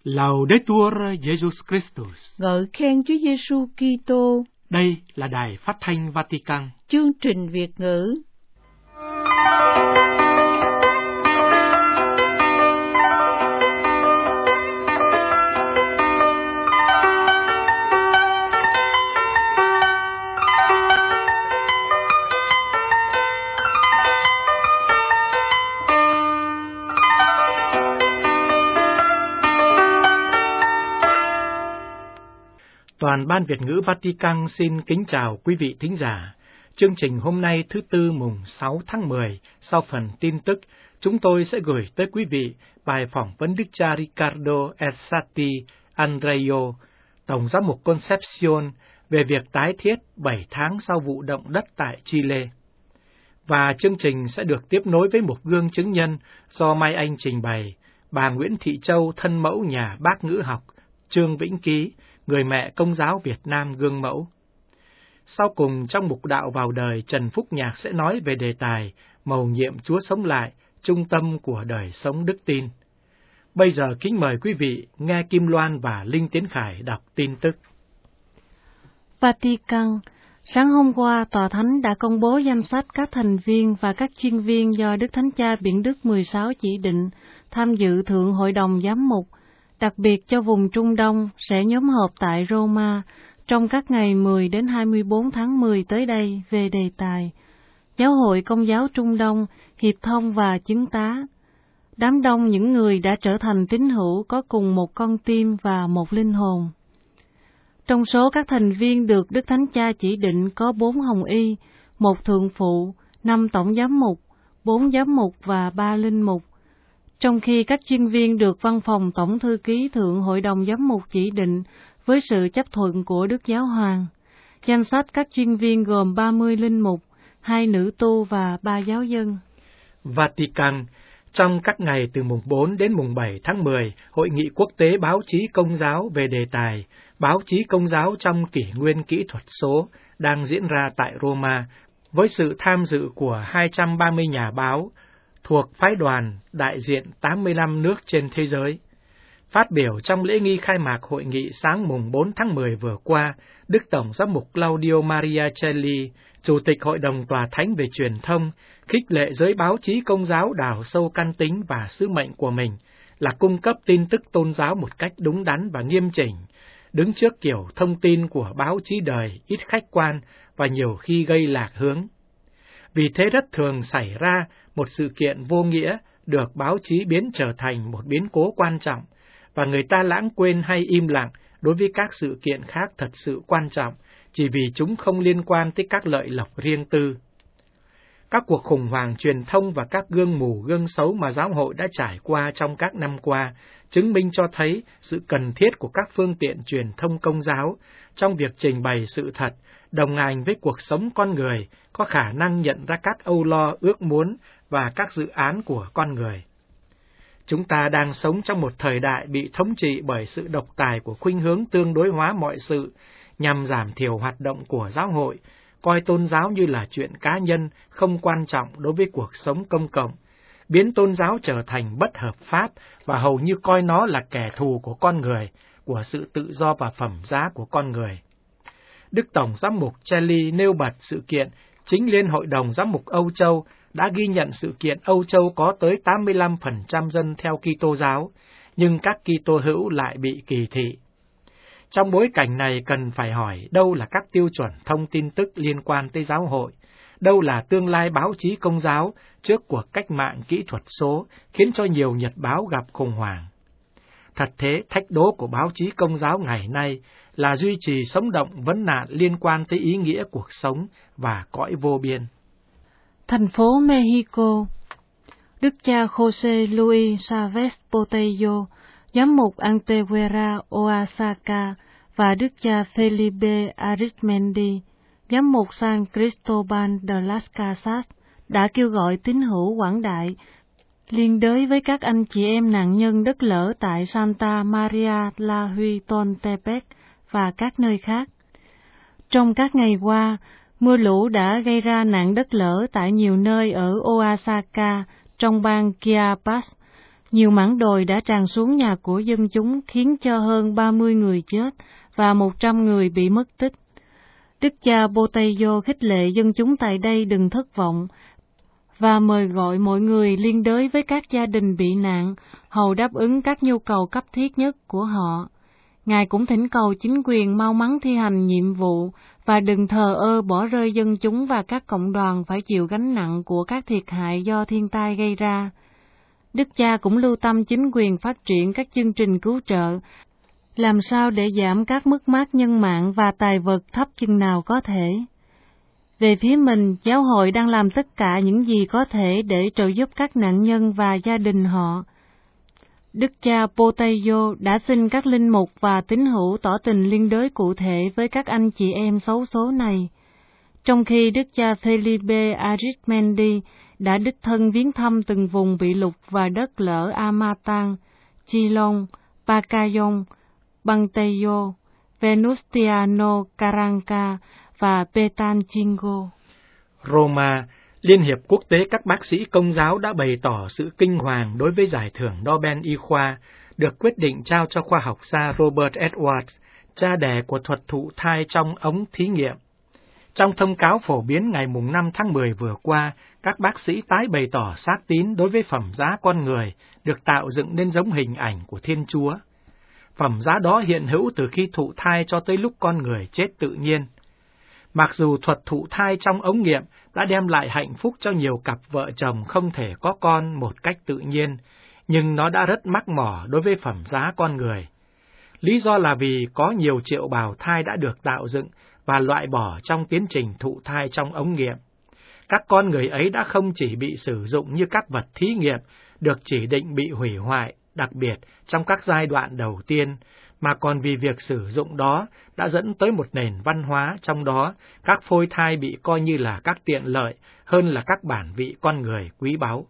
Laudetur Jesus Christus. Ngợi khen Chúa Giêsu Kitô. Đây là Đài Phát thanh Vatican. Chương trình Việt ngữ. Toàn ban Việt ngữ Vatican xin kính chào quý vị thính giả. Chương trình hôm nay thứ Tư mùng 6 tháng 10, sau phần tin tức, chúng tôi sẽ gửi tới quý vị bài phỏng vấn Đức cha Riccardo Essati Andreo, Tổng giám mục Concepcion, về việc tái thiết 7 tháng sau vụ động đất tại Chile. Và chương trình sẽ được tiếp nối với một gương chứng nhân do Mai Anh trình bày, bà Nguyễn Thị Châu, thân mẫu nhà bác ngữ học, Trương Vĩnh Ký, người mẹ Công giáo Việt Nam gương mẫu. Sau cùng, trong mục đạo vào đời, Trần Phúc Nhạc sẽ nói về đề tài mầu nhiệm Chúa sống lại, trung tâm của đời sống đức tin. Bây giờ kính mời quý vị nghe Kim Loan và Linh Tiến Khải đọc tin tức. Vatican. Sáng hôm qua, Tòa Thánh đã công bố danh sách các thành viên và các chuyên viên do Đức Thánh Cha Biển Đức 16 chỉ định tham dự Thượng Hội đồng Giám mục, đặc biệt cho vùng Trung Đông sẽ nhóm họp tại Roma trong các ngày 10 đến 24 tháng 10 tới đây về đề tài Giáo hội Công giáo Trung Đông, hiệp thông và chứng tá. Đám đông những người đã trở thành tín hữu có cùng một con tim và một linh hồn. Trong số các thành viên được Đức Thánh Cha chỉ định có 4 hồng y, 1 thượng phụ, 5 tổng giám mục, 4 giám mục và 3 linh mục. Trong khi các chuyên viên được Văn phòng Tổng thư ký Thượng Hội đồng Giám mục chỉ định với sự chấp thuận của Đức Giáo Hoàng. Danh sách các chuyên viên gồm 30 linh mục, 2 nữ tu và 3 giáo dân. Vatican. Trong các ngày từ mùng 4 đến mùng 7 tháng 10, Hội nghị quốc tế báo chí công giáo về đề tài báo chí công giáo trong kỷ nguyên kỹ thuật số đang diễn ra tại Roma, với sự tham dự của 230 nhà báo thuộc phái đoàn đại diện 85 nước trên thế giới. Phát biểu trong lễ nghi khai mạc hội nghị sáng mùng 4 tháng 10 vừa qua, Đức Tổng giám mục Claudio Maria Celli, Chủ tịch Hội đồng Tòa Thánh về truyền thông, khích lệ giới báo chí công giáo đào sâu căn tính và sứ mệnh của mình là cung cấp tin tức tôn giáo một cách đúng đắn và nghiêm chỉnh, đứng trước kiểu thông tin của báo chí đời ít khách quan và nhiều khi gây lạc hướng. Vì thế rất thường xảy ra một sự kiện vô nghĩa được báo chí biến trở thành một biến cố quan trọng, và người ta lãng quên hay im lặng đối với các sự kiện khác thật sự quan trọng, chỉ vì chúng không liên quan tới các lợi lộc riêng tư. Các cuộc khủng hoảng truyền thông và các gương mù gương xấu mà giáo hội đã trải qua trong các năm qua chứng minh cho thấy sự cần thiết của các phương tiện truyền thông công giáo trong việc trình bày sự thật, đồng hành với cuộc sống con người, có khả năng nhận ra các âu lo, ước muốn và các dự án của con người. Chúng ta đang sống trong một thời đại bị thống trị bởi sự độc tài của khuynh hướng tương đối hóa mọi sự, nhằm giảm thiểu hoạt động của giáo hội, coi tôn giáo như là chuyện cá nhân, không quan trọng đối với cuộc sống công cộng, biến tôn giáo trở thành bất hợp pháp và hầu như coi nó là kẻ thù của con người, của sự tự do và phẩm giá của con người. Đức Tổng giám mục Celli nêu bật sự kiện chính Liên Hội đồng Giám mục Âu Châu đã ghi nhận sự kiện Âu Châu có tới 85% dân theo Kitô giáo, nhưng các Kitô hữu lại bị kỳ thị. Trong bối cảnh này cần phải hỏi đâu là các tiêu chuẩn thông tin tức liên quan tới giáo hội, đâu là tương lai báo chí công giáo trước cuộc cách mạng kỹ thuật số khiến cho nhiều nhật báo gặp khủng hoảng. Thật thế, thách đố của báo chí công giáo ngày nay là duy trì sống động vấn nạn liên quan tới ý nghĩa cuộc sống và cõi vô biên. Thành phố Mexico. Đức cha José Luis Chávez Botello, giám mục Antequera Oaxaca, và Đức cha Felipe Arizmendi, giám mục San Cristobal de las Casas, đã kêu gọi tín hữu quảng đại liên đới với các anh chị em nạn nhân đất lở tại Santa Maria la Huitontepec và các nơi khác. Trong các ngày qua, mưa lũ đã gây ra nạn đất lở tại nhiều nơi ở Oaxaca trong bang Chiapas, Nhiều mảng đồi đã tràn xuống nhà của dân chúng, khiến cho hơn 30 người chết và 100 người bị mất tích. Đức cha Botello khích lệ dân chúng tại đây đừng thất vọng và mời gọi mọi người liên đới với các gia đình bị nạn, hầu đáp ứng các nhu cầu cấp thiết nhất của họ. Ngài cũng thỉnh cầu chính quyền mau mắn thi hành nhiệm vụ và đừng thờ ơ bỏ rơi dân chúng và các cộng đoàn phải chịu gánh nặng của các thiệt hại do thiên tai gây ra. Đức cha cũng lưu tâm chính quyền phát triển các chương trình cứu trợ, làm sao để giảm các mất mát nhân mạng và tài vật thấp chừng nào có thể. Về phía mình, giáo hội đang làm tất cả những gì có thể để trợ giúp các nạn nhân và gia đình họ. Đức cha Botello đã xin các linh mục và tín hữu tỏ tình liên đới cụ thể với các anh chị em xấu số này, trong khi Đức cha Felipe Arizmendi đã đích thân viếng thăm từng vùng bị lụt và đất lở Amatan, Chilon, Pacayón, Banteyo, Venustiano Carranca và Petanchingo. Roma, Liên hiệp quốc tế các bác sĩ công giáo đã bày tỏ sự kinh hoàng đối với giải thưởng Nobel Y khoa được quyết định trao cho khoa học gia Robert Edwards, cha đẻ của thuật thụ thai trong ống thí nghiệm. Trong thông cáo phổ biến ngày 5 tháng 10 vừa qua, các bác sĩ tái bày tỏ xác tín đối với phẩm giá con người được tạo dựng nên giống hình ảnh của Thiên Chúa. Phẩm giá đó hiện hữu từ khi thụ thai cho tới lúc con người chết tự nhiên. Mặc dù thuật thụ thai trong ống nghiệm đã đem lại hạnh phúc cho nhiều cặp vợ chồng không thể có con một cách tự nhiên, nhưng nó đã rất mắc mỏ đối với phẩm giá con người. Lý do là vì có nhiều triệu bào thai đã được tạo dựng và loại bỏ trong tiến trình thụ thai trong ống nghiệm. Các con người ấy đã không chỉ bị sử dụng như các vật thí nghiệm được chỉ định bị hủy hoại, đặc biệt trong các giai đoạn đầu tiên, mà còn vì việc sử dụng đó đã dẫn tới một nền văn hóa trong đó các phôi thai bị coi như là các tiện lợi hơn là các bản vị con người quý báu.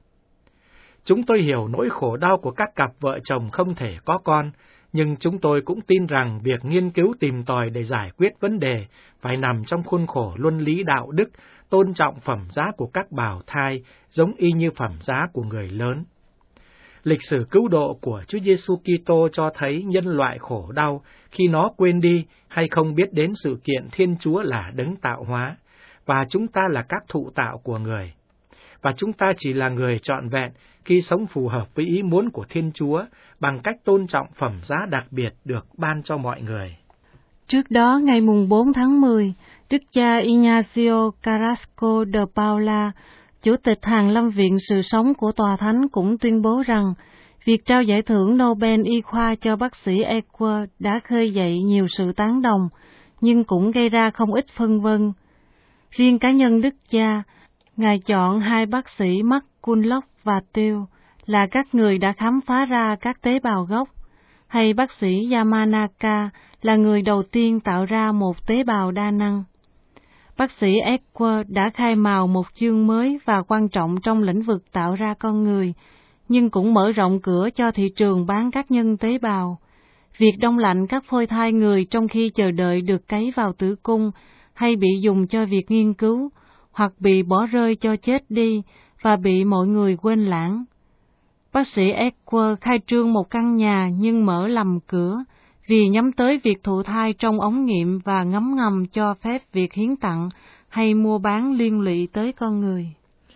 Chúng tôi hiểu nỗi khổ đau của các cặp vợ chồng không thể có con, nhưng chúng tôi cũng tin rằng việc nghiên cứu tìm tòi để giải quyết vấn đề phải nằm trong khuôn khổ luân lý đạo đức, tôn trọng phẩm giá của các bào thai giống y như phẩm giá của người lớn. Lịch sử cứu độ của Chúa Giêsu Kitô cho thấy nhân loại khổ đau khi nó quên đi hay không biết đến sự kiện Thiên Chúa là đấng tạo hóa, và chúng ta là các thụ tạo của người. Và chúng ta chỉ là người trọn vẹn khi sống phù hợp với ý muốn của Thiên Chúa bằng cách tôn trọng phẩm giá đặc biệt được ban cho mọi người. Trước đó, ngày 4 tháng 10, Đức cha Ignacio Carrasco de Paula, Chủ tịch Hàn Lâm Viện Sự Sống của Tòa Thánh cũng tuyên bố rằng, việc trao giải thưởng Nobel Y khoa cho bác sĩ Edwards đã khơi dậy nhiều sự tán đồng, nhưng cũng gây ra không ít phân vân. Riêng cá nhân Đức cha, Ngài chọn hai bác sĩ Mark Kunlock và Tiêu là các người đã khám phá ra các tế bào gốc, hay bác sĩ Yamanaka là người đầu tiên tạo ra một tế bào đa năng. Bác sĩ Edwards đã khai mào một chương mới và quan trọng trong lĩnh vực tạo ra con người, nhưng cũng mở rộng cửa cho thị trường bán các nhân tế bào. Việc đông lạnh các phôi thai người trong khi chờ đợi được cấy vào tử cung hay bị dùng cho việc nghiên cứu, hoặc bị bỏ rơi cho chết đi và bị mọi người quên lãng. Bác sĩ Edwards khai trương một căn nhà nhưng mở lầm cửa, vì nhắm tới việc thụ thai trong ống nghiệm và ngấm ngầm cho phép việc hiến tặng hay mua bán liên lụy tới con người.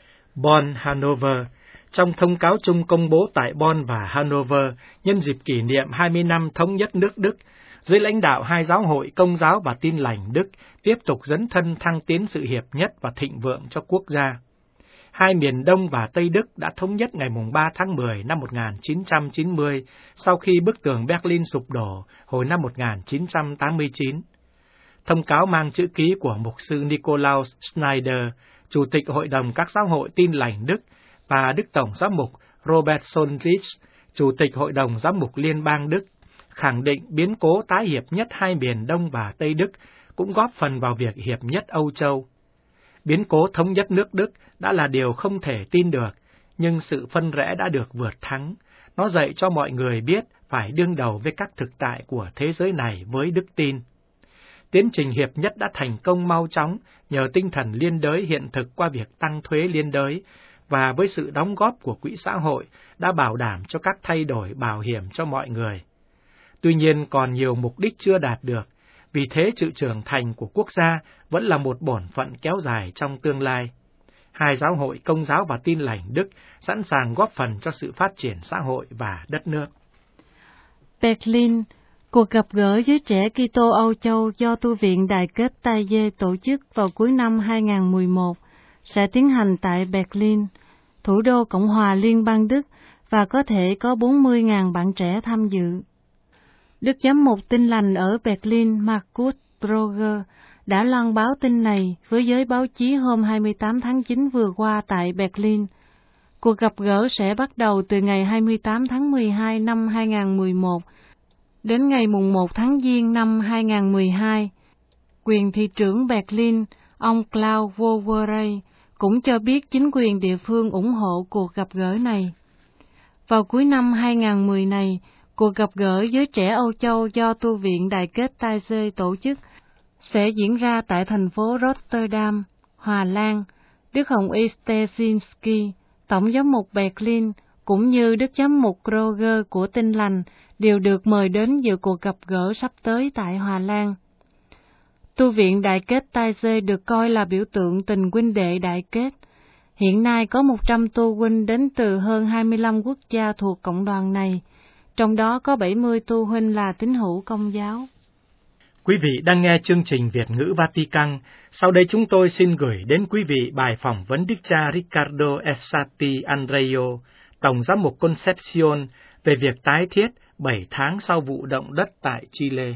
Bonn, Hanover. Trong thông cáo chung công bố tại Bonn và Hanover nhân dịp kỷ niệm 20 năm thống nhất nước Đức, dưới lãnh đạo hai giáo hội Công giáo và Tin lành Đức tiếp tục dấn thân thăng tiến sự hiệp nhất và thịnh vượng cho quốc gia. Hai miền Đông và Tây Đức đã thống nhất ngày 3 tháng 10 năm 1990 sau khi bức tường Berlin sụp đổ hồi năm 1989. Thông cáo mang chữ ký của mục sư Nikolaus Schneider, Chủ tịch Hội đồng các giáo hội Tin lành Đức, và Đức Tổng giám mục Robert Sonrich, Chủ tịch Hội đồng giám mục Liên bang Đức, khẳng định biến cố tái hiệp nhất hai miền Đông và Tây Đức cũng góp phần vào việc hiệp nhất Âu Châu. Biến cố thống nhất nước Đức đã là điều không thể tin được, nhưng sự phân rẽ đã được vượt thắng. Nó dạy cho mọi người biết phải đương đầu với các thực tại của thế giới này với đức tin. Tiến trình hiệp nhất đã thành công mau chóng nhờ tinh thần liên đới hiện thực qua việc tăng thuế liên đới và với sự đóng góp của quỹ xã hội đã bảo đảm cho các thay đổi bảo hiểm cho mọi người. Tuy nhiên còn nhiều mục đích chưa đạt được, vì thế sự trưởng thành của quốc gia vẫn là một bổn phận kéo dài trong tương lai. Hai giáo hội Công giáo và Tin lành Đức sẵn sàng góp phần cho sự phát triển xã hội và đất nước. Berlin, cuộc gặp gỡ với trẻ Kitô Âu Châu do Tu viện Đại kết Tai Dê tổ chức vào cuối năm 2011 sẽ tiến hành tại Berlin, thủ đô Cộng hòa Liên bang Đức, và có thể có 40.000 bạn trẻ tham dự. Đức Giám mục Tin lành ở Berlin Markus Brogger đã loan báo tin này với giới báo chí hôm 28 tháng 9 vừa qua tại Berlin. Cuộc gặp gỡ sẽ bắt đầu từ ngày 28 tháng 12 năm 2011 đến ngày mùng 1 tháng Giêng năm 2012. Quyền thị trưởng Berlin, ông Klaus Wowerey, cũng cho biết chính quyền địa phương ủng hộ cuộc gặp gỡ này. Vào cuối năm 2010 này, cuộc gặp gỡ với trẻ Âu Châu do Tu viện Đại kết Tai Dê tổ chức sẽ diễn ra tại thành phố Rotterdam, Hà Lan. Đức Hồng Y Stezinski, Tổng giám mục Berlin, cũng như Đức Giám mục Roger của Tin lành đều được mời đến dự cuộc gặp gỡ sắp tới tại Hà Lan. Tu viện Đại kết Tai Dê được coi là biểu tượng tình huynh đệ đại kết. Hiện nay có 100 tu huynh đến từ hơn 25 quốc gia thuộc cộng đoàn này, trong đó có 70 tu huynh là tín hữu Công giáo. Quý vị đang nghe chương trình Việt ngữ Vatican. Sau đây chúng tôi xin gửi đến quý vị bài phỏng vấn Đức cha Riccardo Essati Andreo, Tổng giám mục Concepcion, về việc tái thiết 7 tháng sau vụ động đất tại Chile.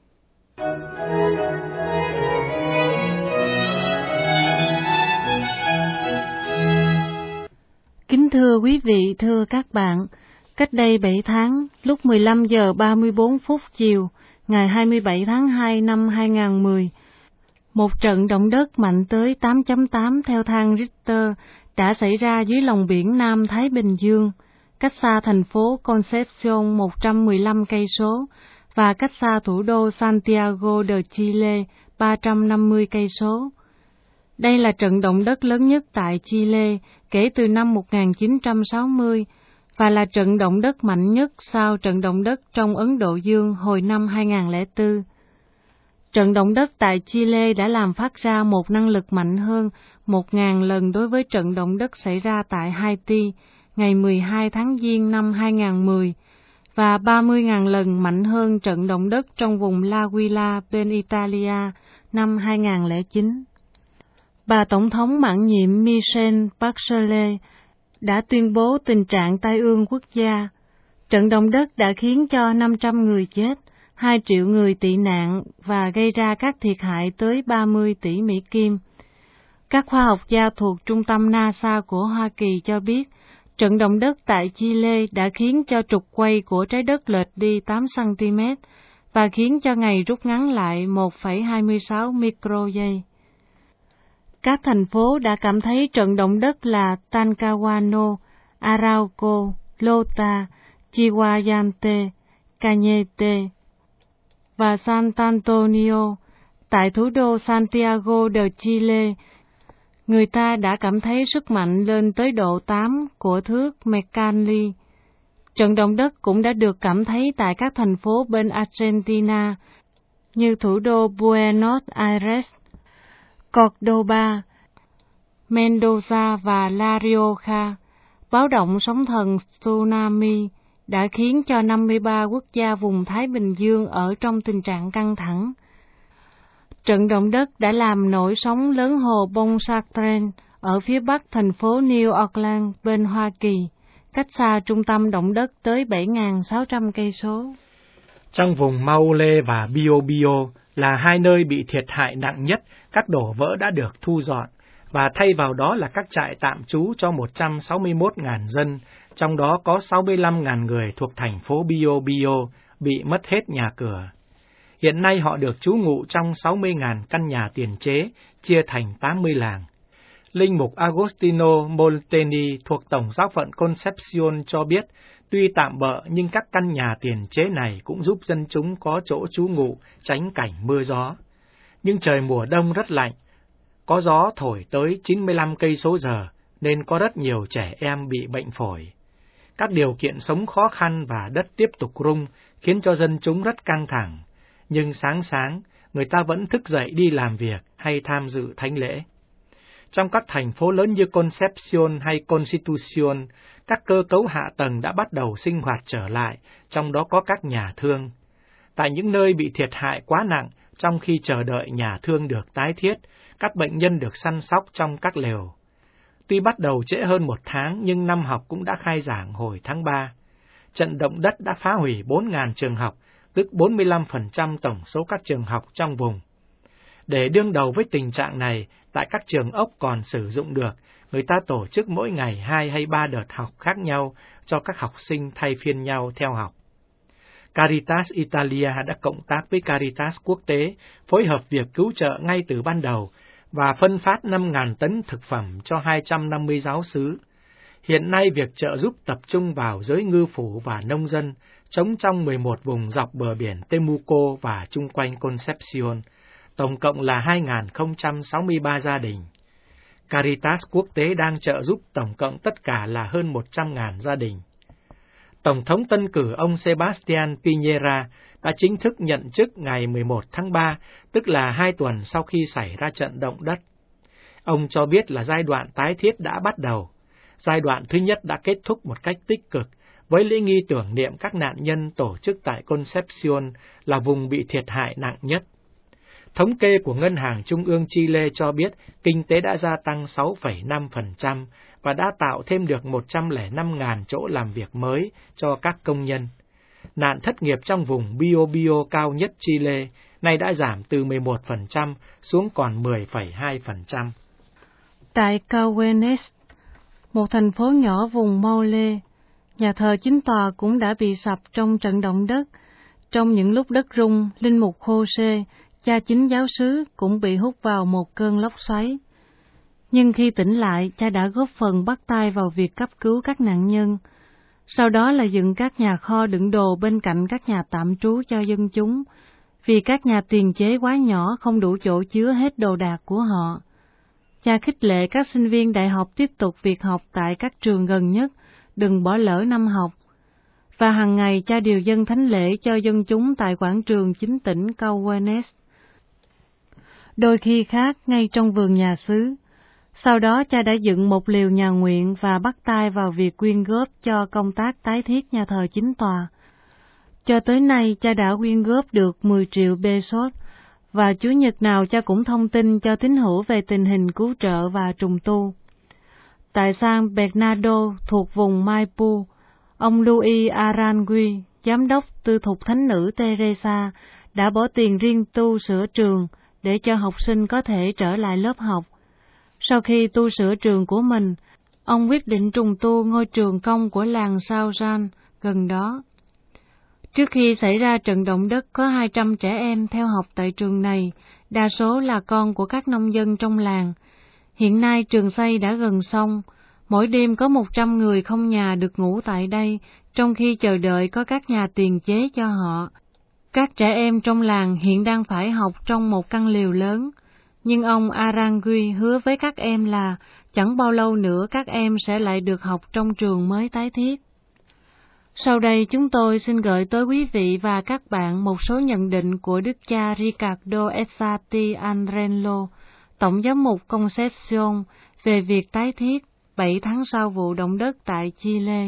Kính thưa quý vị, thưa các bạn, cách đây 7 tháng, lúc 15 giờ 34 phút chiều, ngày 27 tháng 2 năm 2010, một trận động đất mạnh tới 8.8 theo thang Richter đã xảy ra dưới lòng biển Nam Thái Bình Dương, cách xa thành phố Concepcion 115 cây số và cách xa thủ đô Santiago de Chile 350 cây số. Đây là trận động đất lớn nhất tại Chile kể từ năm 1960 và là trận động đất mạnh nhất sau trận động đất trong Ấn Độ Dương hồi năm 2004. Trận động đất tại Chile đã làm phát ra một năng lực mạnh hơn 1.000 lần đối với trận động đất xảy ra tại Haiti ngày 12 tháng Giêng năm 2010 và 30.000 lần mạnh hơn trận động đất trong vùng L'Aquila bên Italia năm 2009. Bà Tổng thống mãn nhiệm Michelle Bachelet đã tuyên bố tình trạng tai ương quốc gia. Trận động đất đã khiến cho 500 người chết, 2 triệu người tị nạn và gây ra các thiệt hại tới 30 tỷ Mỹ Kim. Các khoa học gia thuộc Trung tâm NASA của Hoa Kỳ cho biết, trận động đất tại Chile đã khiến cho trục quay của trái đất lệch đi 8 cm và khiến cho ngày rút ngắn lại 1,26 microgiây. Các thành phố đã cảm thấy trận động đất là Talcahuano, Arauco, Lota, Chihuayante, Cañete và San Antonio. Tại thủ đô Santiago de Chile, người ta đã cảm thấy sức mạnh lên tới độ 8 của thước McKinley. Trận động đất cũng đã được cảm thấy tại các thành phố bên Argentina như thủ đô Buenos Aires, Cordoba, Mendoza và La Rioja. Báo động sóng thần tsunami đã khiến cho 53 quốc gia vùng Thái Bình Dương ở trong tình trạng căng thẳng. Trận động đất đã làm nổi sóng lớn hồ Pontchartrain ở phía bắc thành phố New Orleans bên Hoa Kỳ, cách xa trung tâm động đất tới 7.600 cây số. Trong vùng Maule và Biobío là hai nơi bị thiệt hại nặng nhất, các đổ vỡ đã được thu dọn, và thay vào đó là các trại tạm trú cho 161.000 dân, trong đó có 65.000 người thuộc thành phố Biobío bị mất hết nhà cửa. Hiện nay họ được trú ngụ trong 60.000 căn nhà tiền chế, chia thành 80 làng. Linh mục Agostino Molteni thuộc Tổng giáo phận Concepcion cho biết, tuy tạm bợ nhưng các căn nhà tiền chế này cũng giúp dân chúng có chỗ trú ngụ, tránh cảnh mưa gió. Nhưng trời mùa đông rất lạnh, có gió thổi tới 95 cây số giờ, nên có rất nhiều trẻ em bị bệnh phổi. Các điều kiện sống khó khăn và đất tiếp tục rung khiến cho dân chúng rất căng thẳng, nhưng sáng sáng, người ta vẫn thức dậy đi làm việc hay tham dự thánh lễ. Trong các thành phố lớn như Concepcion hay Constitucion, các cơ cấu hạ tầng đã bắt đầu sinh hoạt trở lại, trong đó có các nhà thương. Tại những nơi bị thiệt hại quá nặng, trong khi chờ đợi nhà thương được tái thiết, các bệnh nhân được săn sóc trong các lều. Tuy bắt đầu trễ hơn 1 tháng, nhưng năm học cũng đã khai giảng hồi tháng 3. Trận động đất đã phá hủy 4.000 trường học, tức 45% tổng số các trường học trong vùng. Để đương đầu với tình trạng này, tại các trường ốc còn sử dụng được, người ta tổ chức mỗi ngày 2 hay 3 đợt học khác nhau cho các học sinh thay phiên nhau theo học. Caritas Italia đã cộng tác với Caritas Quốc tế, phối hợp việc cứu trợ ngay từ ban đầu và phân phát 5.000 tấn thực phẩm cho 250 giáo xứ. Hiện nay việc trợ giúp tập trung vào giới ngư phủ và nông dân, trống trong 11 vùng dọc bờ biển Temuco và chung quanh Concepcion, tổng cộng là 2.063 gia đình. Caritas Quốc tế đang trợ giúp tổng cộng tất cả là hơn 100.000 gia đình. Tổng thống tân cử ông Sebastián Piñera đã chính thức nhận chức ngày 11 tháng 3, tức là 2 tuần sau khi xảy ra trận động đất. Ông cho biết là giai đoạn tái thiết đã bắt đầu. Giai đoạn thứ nhất đã kết thúc một cách tích cực, với lễ nghi tưởng niệm các nạn nhân tổ chức tại Concepcion là vùng bị thiệt hại nặng nhất. Thống kê của Ngân hàng Trung ương Chile cho biết kinh tế đã gia tăng 6,5% và đã tạo thêm được 105.000 chỗ làm việc mới cho các công nhân. Nạn thất nghiệp trong vùng Biobío cao nhất Chile nay đã giảm từ 11% xuống còn 10,2%. Tại Cauquenes, một thành phố nhỏ vùng Maule, nhà thờ chính tòa cũng đã bị sập trong trận động đất. Trong những lúc đất rung, linh mục Jose, cha chính giáo xứ, cũng bị hút vào một cơn lốc xoáy. Nhưng khi tỉnh lại, cha đã góp phần bắt tay vào việc cấp cứu các nạn nhân. Sau đó là dựng các nhà kho đựng đồ bên cạnh các nhà tạm trú cho dân chúng, vì các nhà tiền chế quá nhỏ không đủ chỗ chứa hết đồ đạc của họ. Cha khích lệ các sinh viên đại học tiếp tục việc học tại các trường gần nhất, đừng bỏ lỡ năm học. Và hàng ngày cha điều dân thánh lễ cho dân chúng tại quảng trường chính tỉnh Cauquenes. Đôi khi khác ngay trong vườn nhà xứ. Sau đó cha đã dựng một lều nhà nguyện và bắt tay vào việc quyên góp cho công tác tái thiết nhà thờ chính tòa. Cho tới nay cha đã quyên góp được 10 triệu pesos, và Chủ nhật nào cha cũng thông tin cho tín hữu về tình hình cứu trợ và trùng tu. Tại San Bernardo thuộc vùng Maipu, ông Luis Arangui, giám đốc tư thục thánh nữ Teresa, đã bỏ tiền riêng tu sửa trường để cho học sinh có thể trở lại lớp học. Sau khi tu sửa trường của mình, ông quyết định trùng tu ngôi trường công của làng Sao Jan gần đó. Trước khi xảy ra trận động đất, có 200 trẻ em theo học tại trường này, đa số là con của các nông dân trong làng. Hiện nay trường xây đã gần xong, mỗi đêm có 100 người không nhà được ngủ tại đây, trong khi chờ đợi có các nhà tiền chế cho họ. Các trẻ em trong làng hiện đang phải học trong một căn lều lớn, nhưng ông Arangui hứa với các em là chẳng bao lâu nữa các em sẽ lại được học trong trường mới tái thiết. Sau đây chúng tôi xin gửi tới quý vị và các bạn một số nhận định của Đức cha Ricardo Essati Andrello, Tổng giám mục Concepcion, về việc tái thiết 7 tháng sau vụ động đất tại Chile.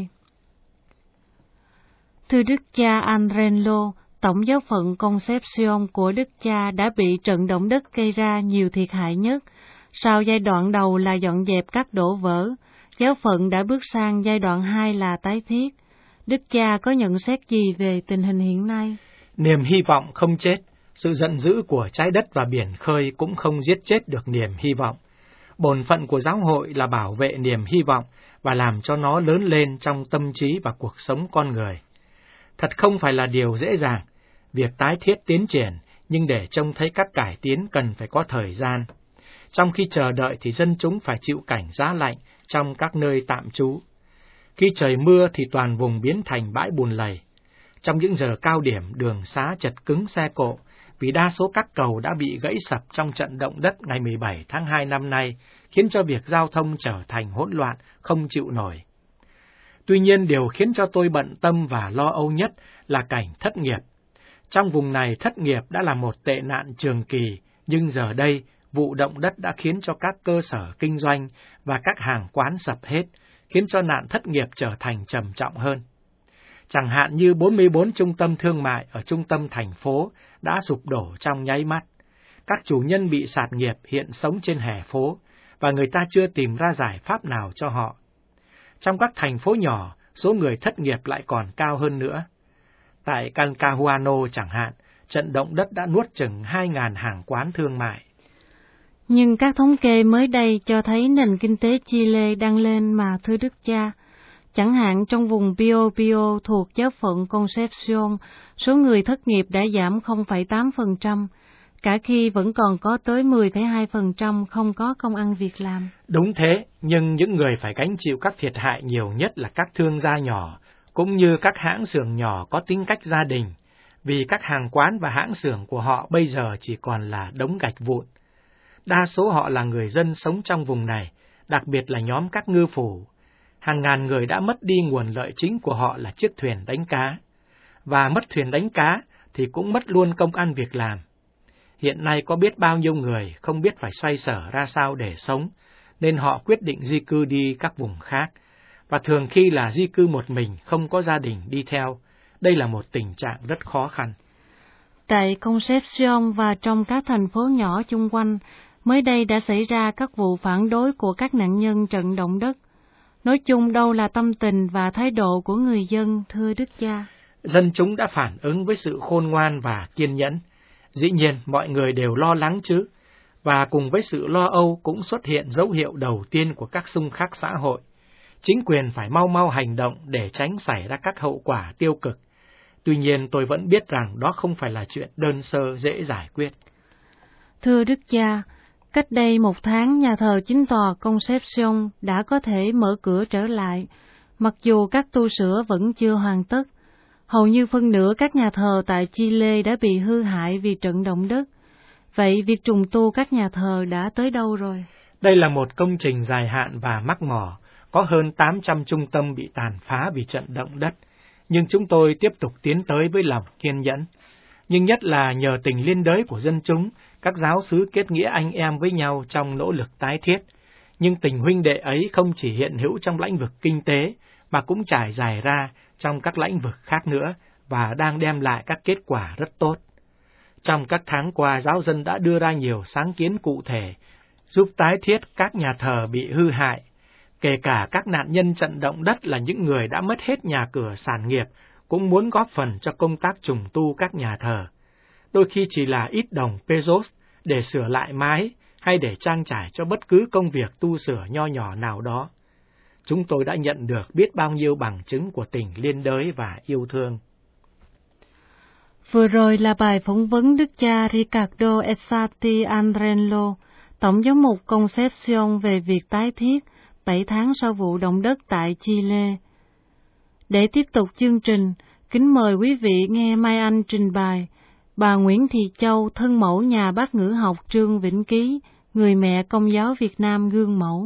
Thưa Đức cha Andrello, Tổng giáo phận Concepcion của Đức cha đã bị trận động đất gây ra nhiều thiệt hại nhất. Sau giai đoạn đầu là dọn dẹp các đổ vỡ, giáo phận đã bước sang giai đoạn 2 là tái thiết. Đức cha có nhận xét gì về tình hình hiện nay? Niềm hy vọng không chết, sự giận dữ của trái đất và biển khơi cũng không giết chết được niềm hy vọng. Bổn phận của giáo hội là bảo vệ niềm hy vọng và làm cho nó lớn lên trong tâm trí và cuộc sống con người. Thật không phải là điều dễ dàng, việc tái thiết tiến triển, nhưng để trông thấy các cải tiến cần phải có thời gian. Trong khi chờ đợi thì dân chúng phải chịu cảnh giá lạnh trong các nơi tạm trú. Khi trời mưa thì toàn vùng biến thành bãi bùn lầy. Trong những giờ cao điểm đường xá chật cứng xe cộ vì đa số các cầu đã bị gãy sập trong trận động đất ngày 17 tháng 2 năm nay, khiến cho việc giao thông trở thành hỗn loạn, không chịu nổi. Tuy nhiên, điều khiến cho tôi bận tâm và lo âu nhất là cảnh thất nghiệp. Trong vùng này, thất nghiệp đã là một tệ nạn trường kỳ, nhưng giờ đây, vụ động đất đã khiến cho các cơ sở kinh doanh và các hàng quán sập hết, khiến cho nạn thất nghiệp trở thành trầm trọng hơn. Chẳng hạn như 44 trung tâm thương mại ở trung tâm thành phố đã sụp đổ trong nháy mắt. Các chủ nhân bị sạt nghiệp hiện sống trên hè phố, và người ta chưa tìm ra giải pháp nào cho họ. Trong các thành phố nhỏ, số người thất nghiệp lại còn cao hơn nữa. Tại Talcahuano chẳng hạn, trận động đất đã nuốt chửng 2.000 hàng quán thương mại. Nhưng các thống kê mới đây cho thấy nền kinh tế Chile đang lên mà, thưa Đức cha. Chẳng hạn trong vùng Biobío thuộc giáo phận Concepción, số người thất nghiệp đã giảm 0,8%, cả khi vẫn còn có tới 10,2% không có công ăn việc làm. Đúng thế, nhưng những người phải gánh chịu các thiệt hại nhiều nhất là các thương gia nhỏ, cũng như các hãng xưởng nhỏ có tính cách gia đình, vì các hàng quán và hãng xưởng của họ bây giờ chỉ còn là đống gạch vụn. Đa số họ là người dân sống trong vùng này, đặc biệt là nhóm các ngư phủ. Hàng ngàn người đã mất đi nguồn lợi chính của họ là chiếc thuyền đánh cá. Và mất thuyền đánh cá thì cũng mất luôn công ăn việc làm. Hiện nay có biết bao nhiêu người không biết phải xoay sở ra sao để sống, nên họ quyết định di cư đi các vùng khác. Và thường khi là di cư một mình, không có gia đình đi theo. Đây là một tình trạng rất khó khăn. Tại Concepción và trong các thành phố nhỏ chung quanh, mới đây đã xảy ra các vụ phản đối của các nạn nhân trận động đất. Nói chung đâu là tâm tình và thái độ của người dân, thưa Đức cha? Dân chúng đã phản ứng với sự khôn ngoan và kiên nhẫn. Dĩ nhiên, mọi người đều lo lắng chứ, và cùng với sự lo âu cũng xuất hiện dấu hiệu đầu tiên của các xung khắc xã hội. Chính quyền phải mau mau hành động để tránh xảy ra các hậu quả tiêu cực. Tuy nhiên, tôi vẫn biết rằng đó không phải là chuyện đơn sơ dễ giải quyết. Thưa Đức cha, cách đây 1 tháng, nhà thờ chính tòa Concepción đã có thể mở cửa trở lại, mặc dù các tu sửa vẫn chưa hoàn tất. Hầu như phân nửa các nhà thờ tại Chile đã bị hư hại vì trận động đất. Vậy việc trùng tu các nhà thờ đã tới đâu rồi? Đây là một công trình dài hạn và mắc mỏ, có hơn 800 trung tâm bị tàn phá vì trận động đất, nhưng chúng tôi tiếp tục tiến tới với lòng kiên nhẫn. Nhưng nhất là nhờ tình liên đới của dân chúng, các giáo xứ kết nghĩa anh em với nhau trong nỗ lực tái thiết. Nhưng tình huynh đệ ấy không chỉ hiện hữu trong lĩnh vực kinh tế, mà cũng trải dài ra trong các lĩnh vực khác nữa và đang đem lại các kết quả rất tốt. Trong các tháng qua, giáo dân đã đưa ra nhiều sáng kiến cụ thể, giúp tái thiết các nhà thờ bị hư hại. Kể cả các nạn nhân trận động đất là những người đã mất hết nhà cửa sản nghiệp, cũng muốn góp phần cho công tác trùng tu các nhà thờ. Đôi khi chỉ là ít đồng pesos để sửa lại mái hay để trang trải cho bất cứ công việc tu sửa nho nhỏ nào đó. Chúng tôi đã nhận được biết bao nhiêu bằng chứng của tình liên đới và yêu thương. Vừa rồi là bài phỏng vấn Đức cha Ricardo Esati Andrenlo, Tổng giám mục Concepción về việc tái thiết 7 tháng sau vụ động đất tại Chile. Để tiếp tục chương trình, kính mời quý vị nghe Mai Anh trình bày bà Nguyễn Thị Châu, thân mẫu nhà bác ngữ học Trương Vĩnh Ký, người mẹ Công giáo Việt Nam gương mẫu.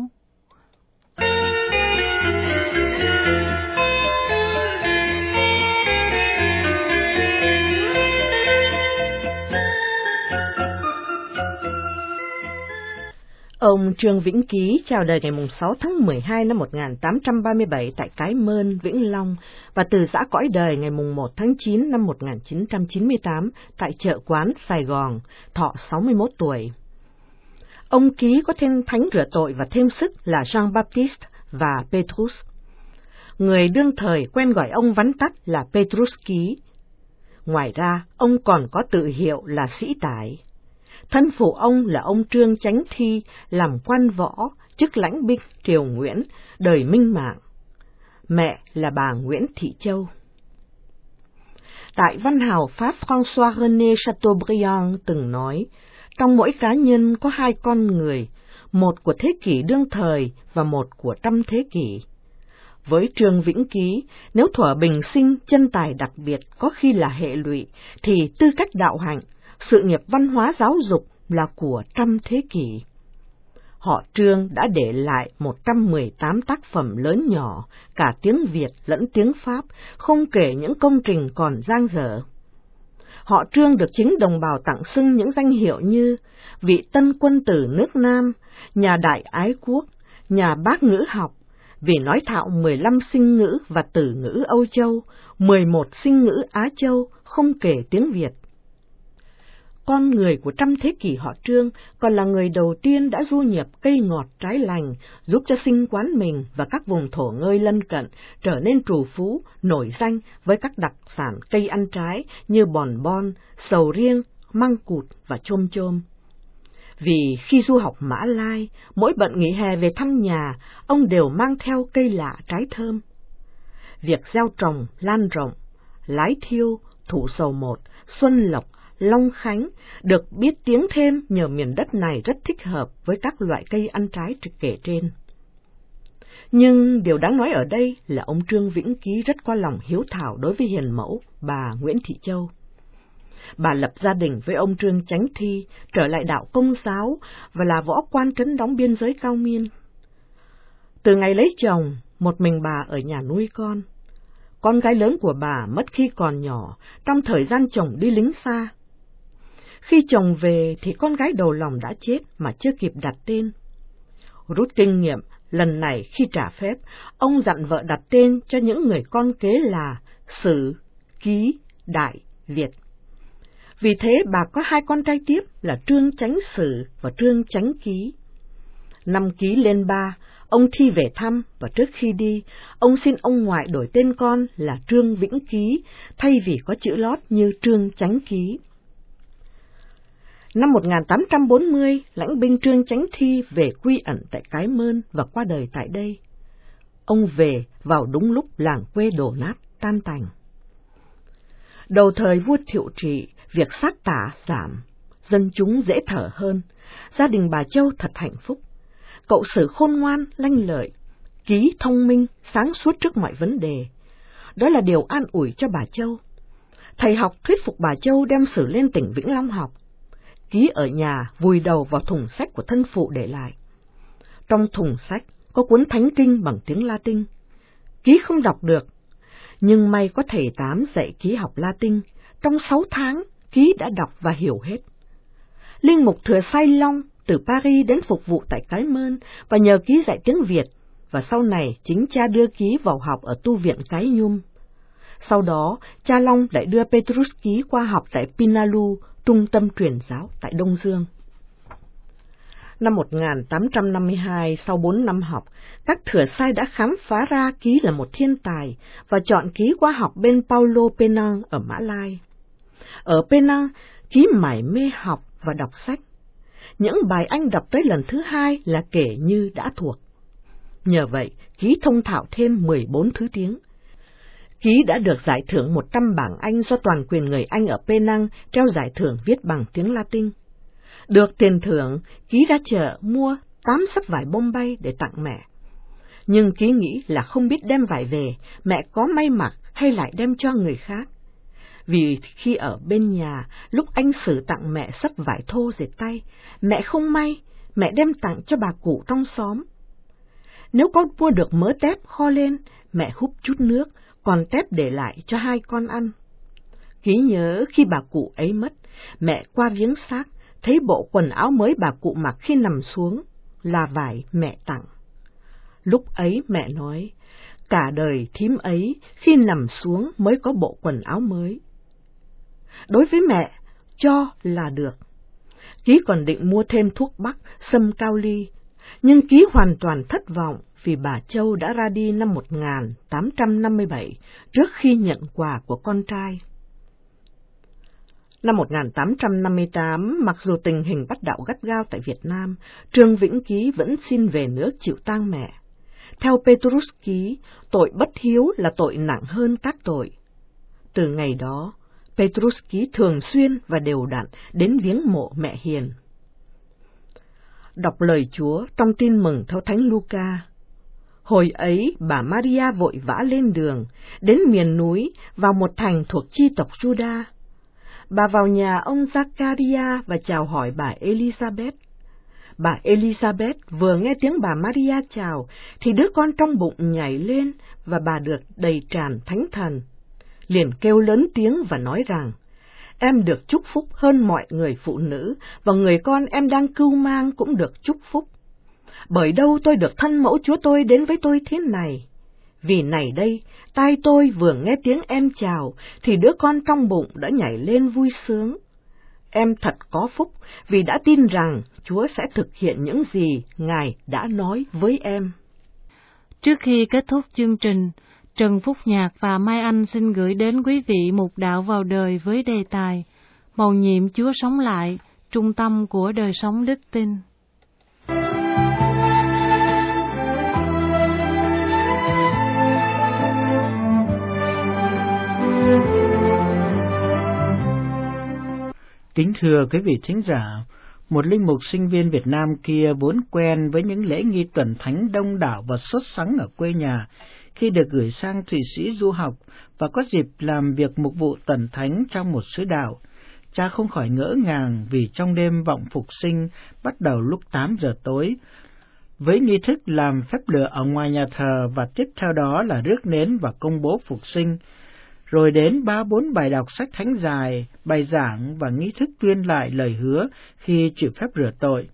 Ông Trương Vĩnh Ký chào đời ngày 6 tháng 12 năm 1837 tại Cái Mơn, Vĩnh Long và từ giã cõi đời ngày 1 tháng 9 năm 1998 tại Chợ Quán, Sài Gòn, thọ 61 tuổi. Ông Ký có tên thánh rửa tội và thêm sức là Jean-Baptiste và Petrus. Người đương thời quen gọi ông vắn tắt là Petrus Ký. Ngoài ra, ông còn có tự hiệu là Sĩ Tải. Thân phụ ông là ông Trương Chánh Thi, làm quan võ, chức lãnh binh triều Nguyễn, đời Minh Mạng. Mẹ là bà Nguyễn Thị Châu. Tại văn hào Pháp François-René Chateaubriand từng nói, trong mỗi cá nhân có 2 con người, một của thế kỷ đương thời và một của trăm thế kỷ. Với Trương Vĩnh Ký, nếu thuở bình sinh chân tài đặc biệt có khi là hệ lụy, thì tư cách đạo hạnh, sự nghiệp văn hóa giáo dục là của trăm thế kỷ. Họ Trương đã để lại 118 tác phẩm lớn nhỏ, cả tiếng Việt lẫn tiếng Pháp, không kể những công trình còn dang dở. Họ Trương được chính đồng bào tặng xưng những danh hiệu như vị tân quân tử nước Nam, nhà đại ái quốc, nhà bác ngữ học, vì nói thạo 15 sinh ngữ và từ ngữ Âu Châu, 11 sinh ngữ Á Châu, không kể tiếng Việt. Con người của trăm thế kỷ họ Trương còn là người đầu tiên đã du nhập cây ngọt trái lành, giúp cho sinh quán mình và các vùng thổ ngơi lân cận trở nên trù phú, nổi danh với các đặc sản cây ăn trái như bòn bon, sầu riêng, măng cụt và chôm chôm. Vì khi du học Mã Lai, mỗi bận nghỉ hè về thăm nhà, ông đều mang theo cây lạ trái thơm. Việc gieo trồng, lan rộng, lái thiêu, thủ sầu một, xuân lộc, Long Khánh được biết tiếng thêm nhờ miền đất này rất thích hợp với các loại cây ăn trái kể trên. Nhưng điều đáng nói ở đây là ông Trương Vĩnh Ký rất có lòng hiếu thảo đối với hiền mẫu bà Nguyễn Thị Châu. Bà lập gia đình với ông Trương Chánh Thi, trở lại đạo Công giáo và là võ quan trấn đóng biên giới Cao Miên. Từ ngày lấy chồng, một mình bà ở nhà nuôi con. Con gái lớn của bà mất khi còn nhỏ, trong thời gian chồng đi lính xa. Khi chồng về thì con gái đầu lòng đã chết mà chưa kịp đặt tên. Rút kinh nghiệm, lần này khi trả phép, ông dặn vợ đặt tên cho những người con kế là Sử, Ký, Đại, Việt. Vì thế bà có hai con trai tiếp là Trương Chánh Sử và Trương Chánh Ký. Năm Ký lên 3, ông Thi về thăm và trước khi đi, ông xin ông ngoại đổi tên con là Trương Vĩnh Ký thay vì có chữ lót như Trương Chánh Ký. Năm 1840, lãnh binh Trương Chánh Thi về quy ẩn tại Cái Mơn và qua đời tại đây. Ông về vào đúng lúc làng quê đổ nát, tan tành. Đầu thời vua Thiệu Trị, việc sát tả giảm, dân chúng dễ thở hơn, gia đình bà Châu thật hạnh phúc. Cậu Sử khôn ngoan, lanh lợi, Ký thông minh, sáng suốt trước mọi vấn đề. Đó là điều an ủi cho bà Châu. Thầy học thuyết phục bà Châu đem Sử lên tỉnh Vĩnh Long học. Ký ở nhà vùi đầu vào thùng sách của thân phụ để lại. Trong thùng sách có cuốn Thánh Kinh bằng tiếng Latin. Ký không đọc được, nhưng may có thầy Tám dạy Ký học Latin. Trong 6 tháng, Ký đã đọc và hiểu hết. Linh mục Thừa Sai Long từ Paris đến phục vụ tại Cái Mơn và nhờ Ký dạy tiếng Việt, và sau này chính cha đưa Ký vào học ở tu viện Cái Nhum. Sau đó, cha Long lại đưa Petrus Ký qua học tại Pinalu, trung tâm truyền giáo tại Đông Dương. Năm 1852, sau 4 năm học, các Thừa Sai đã khám phá ra Ký là một thiên tài và chọn Ký qua học bên Paulo Penang ở Mã Lai. Ở Penang, Ký mải mê học và đọc sách. Những bài anh đọc tới lần thứ 2 là kể như đã thuộc. Nhờ vậy, Ký thông thạo thêm 14 thứ tiếng. Ký đã được giải thưởng 100 bảng Anh do toàn quyền người Anh ở Penang treo giải thưởng viết bằng tiếng Latin. Được tiền thưởng, Ký đã chợ mua 8 xấp vải Bombay để tặng mẹ. Nhưng Ký nghĩ là không biết đem vải về, mẹ có may mặc hay lại đem cho người khác. Vì khi ở bên nhà, lúc anh Sử tặng mẹ xấp vải thô dệt tay, mẹ không may, mẹ đem tặng cho bà cụ trong xóm. Nếu con mua được mớ tép kho lên, mẹ húp chút nước, còn tép để lại cho 2 con ăn. Ký nhớ khi bà cụ ấy mất, mẹ qua viếng xác, thấy bộ quần áo mới bà cụ mặc khi nằm xuống là vải mẹ tặng. Lúc ấy mẹ nói, cả đời thím ấy khi nằm xuống mới có bộ quần áo mới. Đối với mẹ, cho là được. Ký còn định mua thêm thuốc bắc, sâm cao ly, nhưng Ký hoàn toàn thất vọng vì bà Châu đã ra đi năm 1857, trước khi nhận quà của con trai. Năm 1858, mặc dù tình hình bắt đạo gắt gao tại Việt Nam, Trương Vĩnh Ký vẫn xin về nước chịu tang mẹ. Theo Petrus Ký, tội bất hiếu là tội nặng hơn các tội. Từ ngày đó, Petrus Ký thường xuyên và đều đặn đến viếng mộ mẹ hiền. Đọc lời Chúa trong Tin mừng theo Thánh Luca. Hồi ấy, bà Maria vội vã lên đường, đến miền núi, vào một thành thuộc chi tộc Juda. bà vào nhà ông Zachariah và chào hỏi bà Elizabeth. Bà Elizabeth vừa nghe tiếng bà Maria chào, thì đứa con trong bụng nhảy lên và bà được đầy tràn thánh thần. Liền kêu lớn tiếng và nói rằng, em được chúc phúc hơn mọi người phụ nữ, và người con em đang cưu mang cũng được chúc phúc. Bởi đâu tôi được thân mẫu Chúa tôi đến với tôi thế này? Vì này đây, tai tôi vừa nghe tiếng em chào, thì đứa con trong bụng đã nhảy lên vui sướng. Em thật có phúc, vì đã tin rằng Chúa sẽ thực hiện những gì Ngài đã nói với em. Trước khi kết thúc chương trình, Trần Phúc Nhạc và Mai Anh xin gửi đến quý vị mục đạo vào đời với đề tài Mầu nhiệm Chúa sống lại, trung tâm của đời sống đức tin. Kính thưa quý vị thính giả, một linh mục sinh viên Việt Nam kia vốn quen với những lễ nghi tuần thánh đông đảo và sốt sắng ở quê nhà, khi được gửi sang Thụy Sĩ du học và có dịp làm việc mục vụ tuần thánh trong một xứ đạo, cha không khỏi ngỡ ngàng vì trong đêm vọng phục sinh bắt đầu lúc 8 giờ tối, với nghi thức làm phép lửa ở ngoài nhà thờ và tiếp theo đó là rước nến và công bố phục sinh, rồi đến 3-4 bài đọc sách thánh dài, bài giảng và nghi thức tuyên lại lời hứa khi chịu phép rửa tội.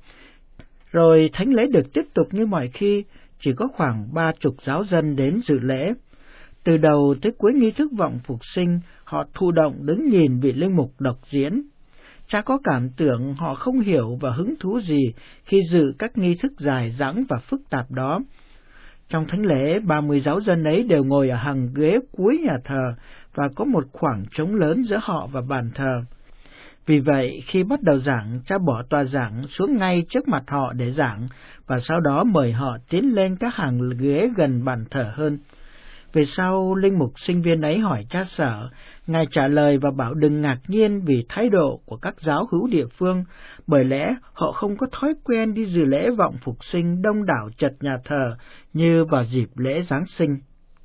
Rồi thánh lễ được tiếp tục như mọi khi, chỉ có khoảng 30 giáo dân đến dự lễ. Từ đầu tới cuối nghi thức vọng phục sinh, họ thụ động đứng nhìn vị linh mục đọc diễn. Cha có cảm tưởng họ không hiểu và hứng thú gì khi dự các nghi thức dài dẳng và phức tạp đó. Trong thánh lễ, 30 giáo dân ấy đều ngồi ở hàng ghế cuối nhà thờ và có một khoảng trống lớn giữa họ và bàn thờ. Vì vậy, khi bắt đầu giảng, cha bỏ tòa giảng xuống ngay trước mặt họ để giảng, và sau đó mời họ tiến lên các hàng ghế gần bàn thờ hơn. Về sau, linh mục sinh viên ấy hỏi cha sở, Ngài trả lời và bảo đừng ngạc nhiên vì thái độ của các giáo hữu địa phương, bởi lẽ họ không có thói quen đi dự lễ vọng phục sinh đông đảo chật nhà thờ như vào dịp lễ Giáng sinh.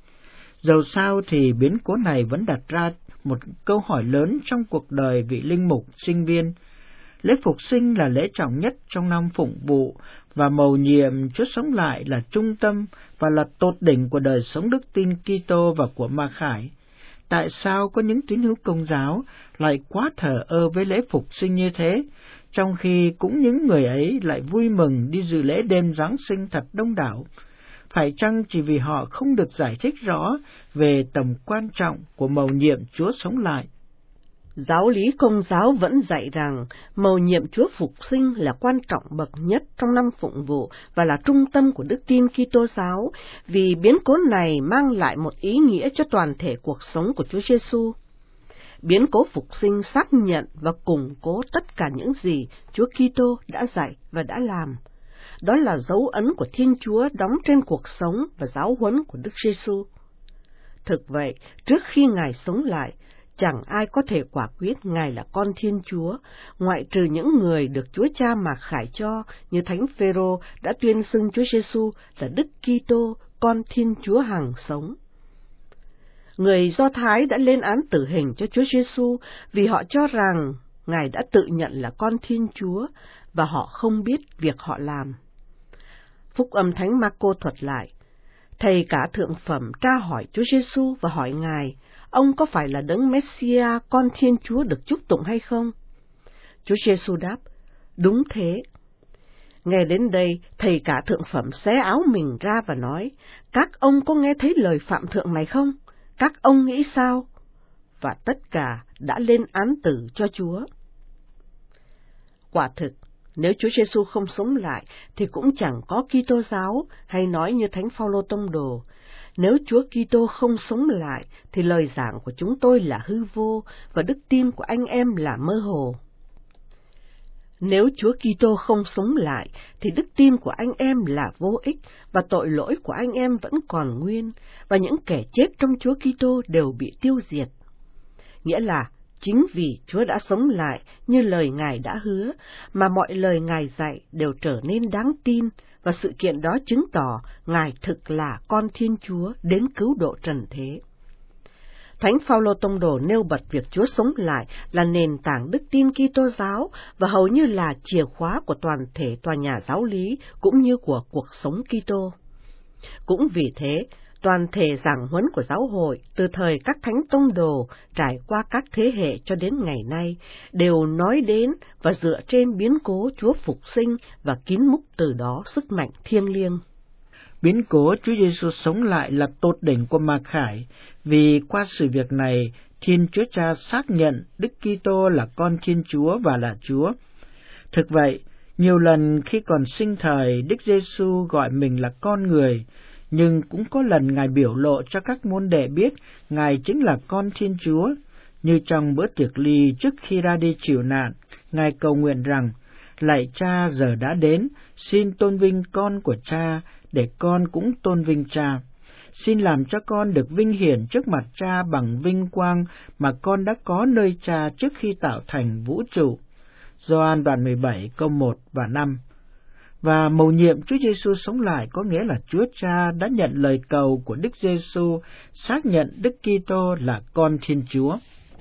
Dầu sao thì biến cố này vẫn đặt ra một câu hỏi lớn trong cuộc đời vị linh mục sinh viên. Lễ phục sinh là lễ trọng nhất trong năm phụng vụ, và mầu nhiệm Chúa sống lại là trung tâm và là tột đỉnh của đời sống đức tin Kitô và của Ma Khải. Tại sao có những tín hữu Công giáo lại quá thờ ơ với lễ phục sinh như thế, trong khi cũng những người ấy lại vui mừng đi dự lễ đêm Giáng sinh thật đông đảo? Phải chăng chỉ vì họ không được giải thích rõ về tầm quan trọng của mầu nhiệm Chúa sống lại? Giáo lý Công giáo vẫn dạy rằng mầu nhiệm Chúa phục sinh là quan trọng bậc nhất trong năm phụng vụ và là trung tâm của đức tin Kitô giáo, vì biến cố này mang lại một ý nghĩa cho toàn thể cuộc sống của Chúa Giêsu. Biến cố phục sinh xác nhận và củng cố tất cả những gì Chúa Kitô đã dạy và đã làm. Đó là dấu ấn của Thiên Chúa đóng trên cuộc sống và giáo huấn của Đức Giêsu. Thực vậy, trước khi Ngài sống lại, chẳng ai có thể quả quyết Ngài là con Thiên Chúa, ngoại trừ những người được Chúa Cha mặc khải cho, như Thánh Phêrô đã tuyên xưng Chúa Giêsu là Đức Kitô, con Thiên Chúa hằng sống. Người Do Thái đã lên án tử hình cho Chúa Giêsu vì họ cho rằng Ngài đã tự nhận là con Thiên Chúa và họ không biết việc họ làm. Phúc âm Thánh Mác-cô thuật lại, thầy cả thượng phẩm tra hỏi Chúa Giêsu và hỏi Ngài, ông có phải là Đấng Messia, con Thiên Chúa được chúc tụng hay không? Chúa Giêsu đáp, đúng thế. Nghe đến đây, thầy cả thượng phẩm xé áo mình ra và nói, các ông có nghe thấy lời phạm thượng này không? Các ông nghĩ sao? Và tất cả đã lên án tử cho Chúa. Quả thực, nếu Chúa Giêsu không sống lại thì cũng chẳng có Kitô giáo, hay nói như Thánh Phaolô tông đồ, nếu Chúa Kitô không sống lại thì lời giảng của chúng tôi là hư vô và đức tin của anh em là mơ hồ. Nếu Chúa Kitô không sống lại thì đức tin của anh em là vô ích và tội lỗi của anh em vẫn còn nguyên, và những kẻ chết trong Chúa Kitô đều bị tiêu diệt. Nghĩa là chính vì Chúa đã sống lại như lời Ngài đã hứa, mà mọi lời Ngài dạy đều trở nên đáng tin, và sự kiện đó chứng tỏ Ngài thực là con Thiên Chúa đến cứu độ trần thế. Thánh Phaolô tông đồ nêu bật việc Chúa sống lại là nền tảng đức tin Kitô giáo và hầu như là chìa khóa của toàn thể tòa nhà giáo lý cũng như của cuộc sống Kitô. Cũng vì thế, toàn thể giảng huấn của giáo hội từ thời các thánh tông đồ trải qua các thế hệ cho đến ngày nay đều nói đến và dựa trên biến cố Chúa phục sinh và kín múc từ đó sức mạnh thiêng liêng. Biến cố Chúa Giêsu sống lại là tột đỉnh của mặc khải, vì qua sự việc này, Thiên Chúa Cha xác nhận Đức Kitô là con Thiên Chúa và là Chúa. Thực vậy, nhiều lần khi còn sinh thời, Đức Giêsu gọi mình là con người, nhưng cũng có lần Ngài biểu lộ cho các môn đệ biết Ngài chính là con Thiên Chúa. Như trong bữa tiệc ly trước khi ra đi chịu nạn, Ngài cầu nguyện rằng: Lạy Cha, giờ đã đến, xin tôn vinh con của Cha, để con cũng tôn vinh Cha. Xin làm cho con được vinh hiển trước mặt Cha bằng vinh quang mà con đã có nơi Cha trước khi tạo thành vũ trụ. Gioan đoạn 17 câu 1 và 5. Và mầu nhiệm Chúa Giêsu sống lại có nghĩa là Chúa Cha đã nhận lời cầu của Đức Giêsu, xác nhận Đức Kitô là con Thiên Chúa.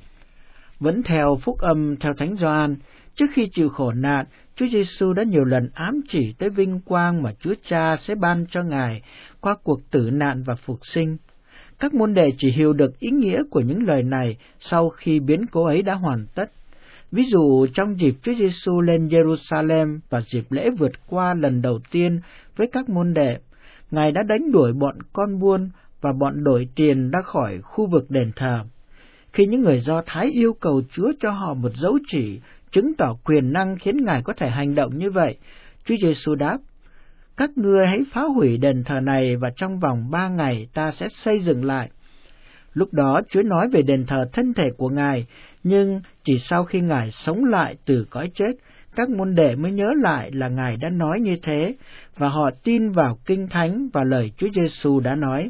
Vẫn theo phúc âm theo Thánh Gioan, trước khi chịu khổ nạn, Chúa Giêsu đã nhiều lần ám chỉ tới vinh quang mà Chúa Cha sẽ ban cho Ngài qua cuộc tử nạn và phục sinh. Các môn đệ chỉ hiểu được ý nghĩa của những lời này sau khi biến cố ấy đã hoàn tất. Ví dụ trong dịp Chúa Giêsu lên Jerusalem và dịp lễ vượt qua lần đầu tiên với các môn đệ, Ngài đã đánh đuổi bọn con buôn và bọn đổi tiền ra khỏi khu vực đền thờ. Khi những người Do Thái yêu cầu Chúa cho họ một dấu chỉ, chứng tỏ quyền năng khiến Ngài có thể hành động như vậy, Chúa Giêsu đáp: Các ngươi hãy phá hủy đền thờ này và trong vòng 3 ngày ta sẽ xây dựng lại. Lúc đó Chúa nói về đền thờ thân thể của Ngài, nhưng chỉ sau khi Ngài sống lại từ cõi chết, các môn đệ mới nhớ lại là Ngài đã nói như thế, và họ tin vào Kinh Thánh và lời Chúa Giêsu đã nói.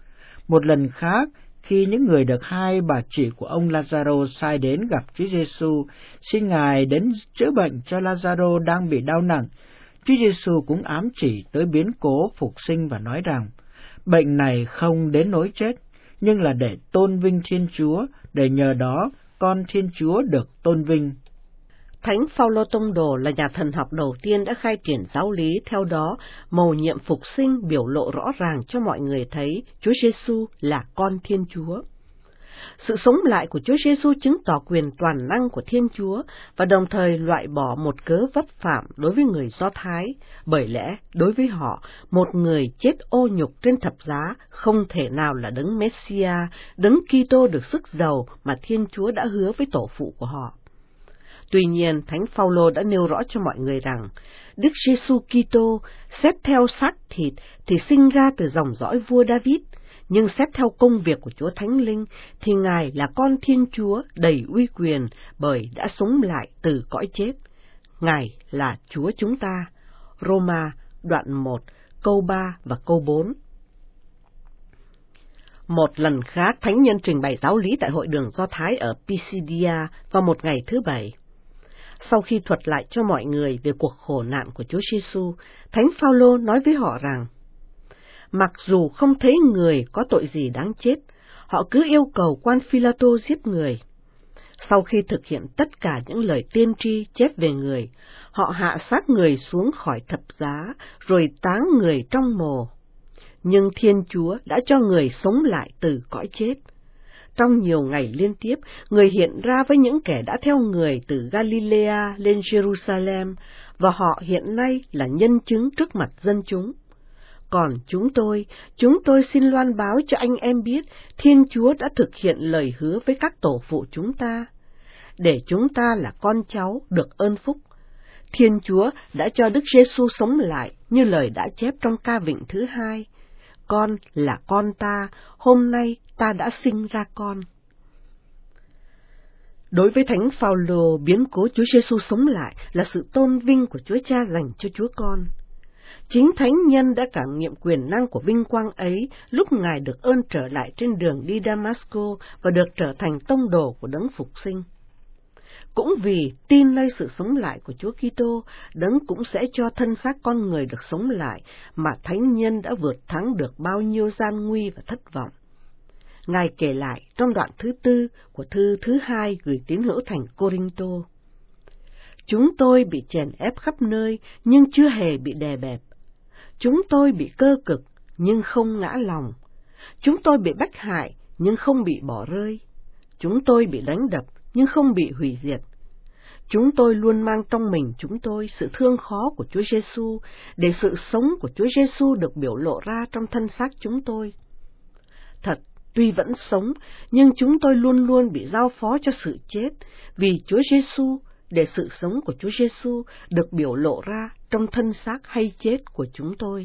Một lần khác, khi những người được hai bà chị của ông Lazaro sai đến gặp Chúa Giêsu, xin Ngài đến chữa bệnh cho Lazaro đang bị đau nặng, Chúa Giêsu cũng ám chỉ tới biến cố phục sinh và nói rằng, bệnh này không đến nỗi chết, nhưng là để tôn vinh Thiên Chúa, để nhờ đó con Thiên Chúa được tôn vinh. Thánh Phaolô tông đồ là nhà thần học đầu tiên đã khai triển giáo lý, theo đó mầu nhiệm phục sinh biểu lộ rõ ràng cho mọi người thấy Chúa Giêsu là con Thiên Chúa. Sự sống lại của Chúa Giêsu chứng tỏ quyền toàn năng của Thiên Chúa và đồng thời loại bỏ một cớ vấp phạm đối với người Do Thái, bởi lẽ đối với họ, một người chết ô nhục trên thập giá không thể nào là đấng Messia, đấng Kitô được sức giàu mà Thiên Chúa đã hứa với tổ phụ của họ. Tuy nhiên, Thánh Phaolô đã nêu rõ cho mọi người rằng, Đức Giêsu Kitô xét theo xác thịt thì sinh ra từ dòng dõi vua David, nhưng xét theo công việc của Chúa Thánh Linh thì Ngài là con Thiên Chúa đầy uy quyền bởi đã sống lại từ cõi chết. Ngài là Chúa chúng ta. Roma đoạn 1 câu 3 và câu 4. Một lần khác, Thánh nhân trình bày giáo lý tại hội đường Do Thái ở Pisidia vào một ngày thứ Bảy. Sau khi thuật lại cho mọi người về cuộc khổ nạn của Chúa Giêsu, Thánh Phaolô nói với họ rằng, mặc dù không thấy người có tội gì đáng chết, họ cứ yêu cầu quan Phi-la-tô giết người. Sau khi thực hiện tất cả những lời tiên tri chép về người, họ hạ xác người xuống khỏi thập giá, rồi táng người trong mồ. Nhưng Thiên Chúa đã cho người sống lại từ cõi chết. Trong nhiều ngày liên tiếp, người hiện ra với những kẻ đã theo người từ Galilea lên Jerusalem, và họ hiện nay là nhân chứng trước mặt dân chúng. Còn chúng tôi xin loan báo cho anh em biết, Thiên Chúa đã thực hiện lời hứa với các tổ phụ chúng ta, để chúng ta là con cháu được ơn phúc. Thiên Chúa đã cho Đức Giêsu sống lại như lời đã chép trong ca vịnh thứ 2. Con là con ta, hôm nay ta đã sinh ra con. Đối với Thánh Phaolô, biến cố Chúa Giêsu sống lại là sự tôn vinh của Chúa Cha dành cho Chúa Con. Chính Thánh nhân đã cảm nghiệm quyền năng của vinh quang ấy lúc Ngài được ơn trở lại trên đường đi Damasco và được trở thành tông đồ của đấng phục sinh. Cũng vì tin nơi sự sống lại của Chúa Kitô, đấng cũng sẽ cho thân xác con người được sống lại, mà Thánh nhân đã vượt thắng được bao nhiêu gian nguy và thất vọng. Ngài kể lại trong đoạn thứ 4 của thư thứ 2 gửi tín hữu thành Cô-rinh-tô. Chúng tôi bị chèn ép khắp nơi nhưng chưa hề bị đè bẹp. Chúng tôi bị cơ cực nhưng không ngã lòng. Chúng tôi bị bách hại nhưng không bị bỏ rơi. Chúng tôi bị đánh đập nhưng không bị hủy diệt. Chúng tôi luôn mang trong mình chúng tôi sự thương khó của Chúa Giêsu, để sự sống của Chúa Giêsu được biểu lộ ra trong thân xác chúng tôi. Thật, tuy vẫn sống, nhưng chúng tôi luôn luôn bị giao phó cho sự chết, vì Chúa Giêsu, để sự sống của Chúa Giêsu được biểu lộ ra trong thân xác hay chết của chúng tôi.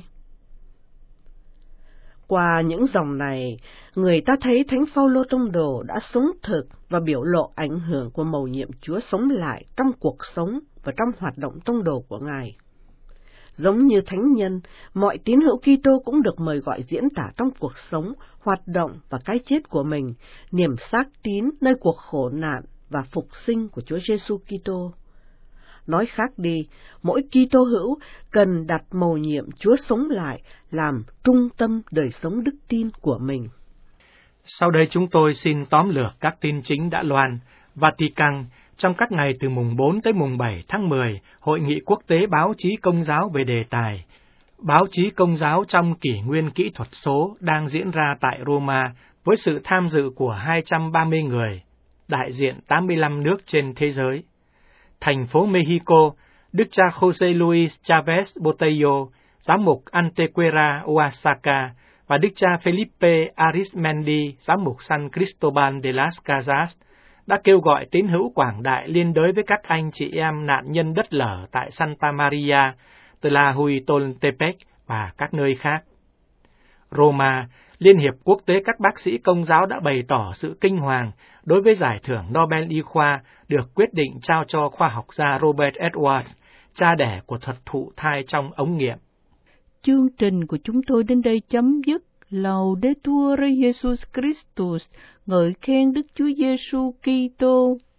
Qua những dòng này, người ta thấy Thánh Phaolô tông đồ đã sống thực và biểu lộ ảnh hưởng của mầu nhiệm Chúa sống lại trong cuộc sống và trong hoạt động tông đồ của Ngài. Giống như thánh nhân, mọi tín hữu Kitô cũng được mời gọi diễn tả trong cuộc sống, hoạt động và cái chết của mình, niềm xác tín nơi cuộc khổ nạn và phục sinh của Chúa Giêsu Kitô. Nói khác đi, mỗi Kitô hữu cần đặt mầu nhiệm Chúa sống lại làm trung tâm đời sống đức tin của mình. Sau đây chúng tôi xin tóm lược các tin chính đã loan. Vatican, trong các ngày từ mùng 4 tới mùng 7 tháng 10, Hội nghị quốc tế báo chí công giáo về đề tài báo chí công giáo trong kỷ nguyên kỹ thuật số đang diễn ra tại Roma với sự tham dự của 230 người, đại diện 85 nước trên thế giới. Thành phố Mexico, Đức cha José Luis Chávez Botello, giám mục Antequera Oaxaca và Đức cha Felipe Arizmendi, giám mục San Cristobal de las Casas, đã kêu gọi tín hữu quảng đại liên đới với các anh chị em nạn nhân đất lở tại Santa Maria, Tlahuitoltepec và các nơi khác. Roma, Liên hiệp quốc tế các bác sĩ công giáo đã bày tỏ sự kinh hoàng đối với giải thưởng Nobel Y khoa được quyết định trao cho khoa học gia Robert Edwards, cha đẻ của thuật thụ thai trong ống nghiệm. Chương trình của chúng tôi đến đây chấm dứt. Laudetur Jesus Christus, ngợi khen Đức Chúa Giêsu Kitô.